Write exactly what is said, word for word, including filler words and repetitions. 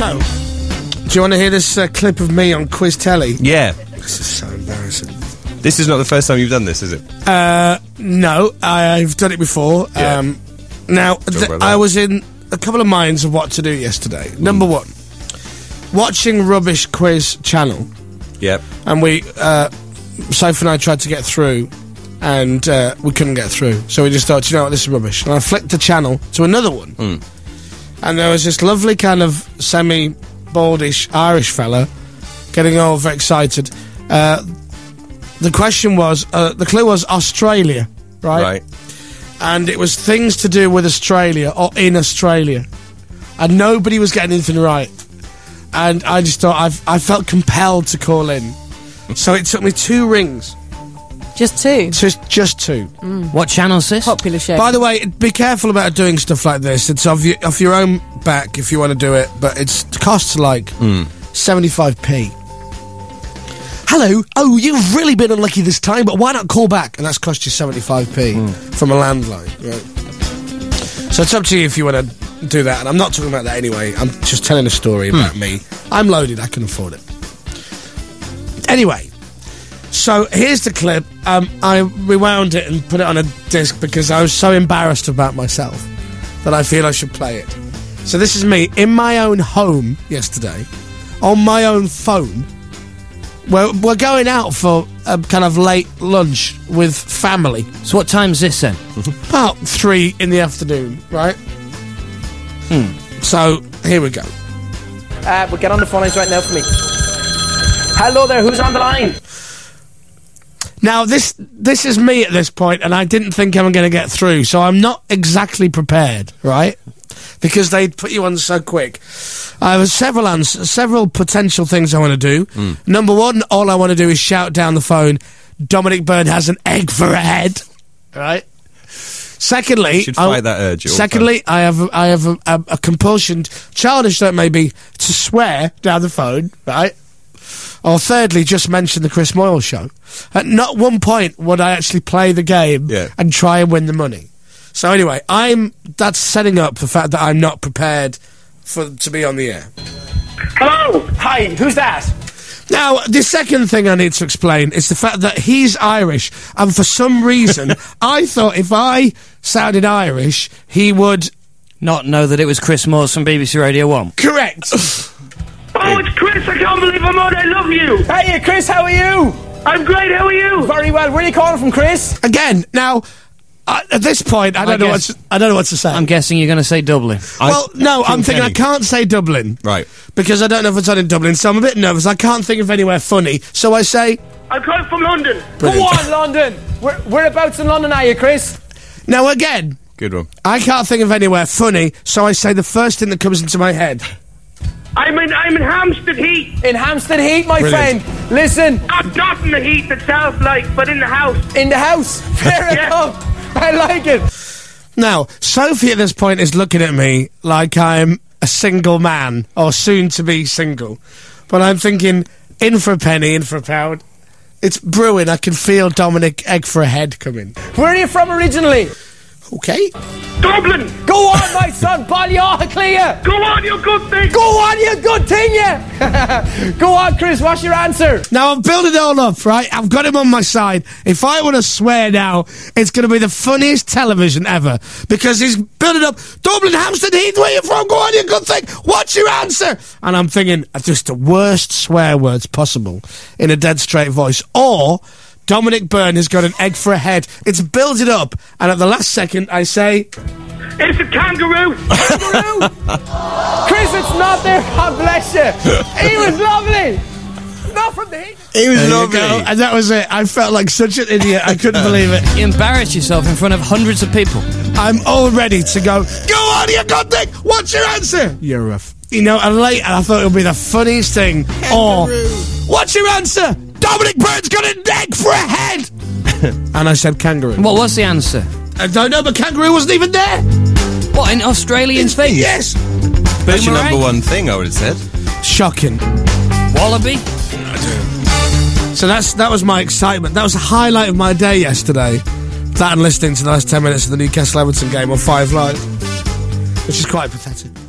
So, do you want to hear this uh, clip of me on Quiz Telly? Yeah. This is so embarrassing. This is not the first time you've done this, is it? Uh, no, I've done it before. Yeah. Um, now, th- I was in a couple of minds of what to do yesterday. Mm. Number one, watching Rubbish Quiz Channel. Yep. And we, uh, Sophie and I tried to get through, and uh, we couldn't get through. So we just thought, you know what, this is rubbish. And I flicked the channel to another one. Mm. And there was this lovely kind of semi-baldish Irish fella getting all very excited. Uh, the question was, uh, the clue was Australia, right? Right. And it was things to do with Australia or in Australia. And nobody was getting anything right. And I just thought, I've, I felt compelled to call in. So it took me two rings. Just two? Just, just two. Mm. What channel's this? Popular show. By the way, be careful about doing stuff like this. It's off, you, off your own back if you want to do it, but it's, it costs like mm. seventy-five p. Hello, oh, you've really been unlucky this time, but why not call back? And that's cost you seventy-five p mm. from a landline, right? So it's up to you if you want to do that, and I'm not talking about that anyway. I'm just telling a story about mm. me. I'm loaded, I can afford it. Anyway, so here's the clip. Um, I rewound it and put it on a disc because I was so embarrassed about myself that I feel I should play it. So this is me in my own home yesterday, on my own phone. We're, we're going out for a kind of late lunch with family. So what time's this then? About three in the afternoon, right? Hmm. So, here we go. Uh, we'll get on the phone lines right now for me. Hello there, who's on the line? Now, this this is me at this point, and I didn't think I'm going to get through, so I'm not exactly prepared, right? Because they put you on so quick. I have several ans- several potential things I want to do. Mm. Number one, all I want to do is shout down the phone, Dominic Byrne has an egg for a head. Right? Secondly... You should fight I, that urge. Secondly, I have, a, I have a, a, a compulsion, childish though it may be, to swear down the phone, right? Or thirdly, just mention the Chris Moyle show. At not one point would I actually play the game yeah. and try and win the money. So anyway, I'm that's setting up the fact that I'm not prepared for to be on the air. Hello! Hi, who's that? Now, the second thing I need to explain is the fact that he's Irish, and for some reason, I thought if I sounded Irish, he would... Not know that it was Chris Moores from B B C Radio one. Correct! Oh, it's Chris, I can't believe I'm on, I love you! Hey, Chris, how are you? I'm great, how are you? Very well, where are you calling from, Chris? Again, now... Uh, at this point, I don't I know guess, what to, I don't know what to say. I'm guessing you're going to say Dublin. Well, I, no, I'm thinking Kenny. I can't say Dublin. Right. Because I don't know if it's on in Dublin, so I'm a bit nervous. I can't think of anywhere funny, so I say... I'm calling from London. Brilliant. Go on, London. Where, whereabouts in London are you, Chris? Now, again, Good one. I can't think of anywhere funny, so I say the first thing that comes into my head. I'm in, I'm in Hampstead Heath. In Hampstead Heath, my Brilliant. friend. Listen. Not, not in the heat itself, like, but in the house. In the house? Fair Yeah. enough. I like it. Now, Sophie at this point is looking at me like I'm a single man, or soon to be single. But I'm thinking, in for a penny, in for a pound. It's brewing, I can feel Dominic egg for a head coming. Where are you from originally? Okay. Dublin! Go on, my son, Ballyahaclia! Go on, you good thing! Go on, you good thing, yeah! Go on, Chris, what's your answer? Now, I've built it all up, right? I've got him on my side. If I want to swear now, it's going to be the funniest television ever. Because he's built it up. Dublin, Hampstead Heath, where you from? Go on, you good thing! What's your answer? And I'm thinking, just the worst swear words possible in a dead straight voice. Or... Dominic Byrne has got an egg for a head. It's built it up, and at the last second, I say... It's a kangaroo! Kangaroo! Chris, it's not there, God bless you! He was lovely! Not from the heat! He was There you lovely. go. And that was it. I felt like such an idiot. I couldn't believe it. You embarrassed yourself in front of hundreds of people. I'm all ready to go, go on, you good thing! What's your answer? You're rough. You know, and later I thought it would be the funniest thing. Or, what's your answer? Dominic Byrne's got an egg for a head! And I said kangaroo. What was the answer? I don't know, but kangaroo wasn't even there! What, an Australian thing? Yes! That's your Boomerang? number one thing, I would have said. Shocking. Wallaby? So that's that was my excitement. That was the highlight of my day yesterday. That and listening to the last ten minutes of the Newcastle Everton game on Five Live, which is quite pathetic.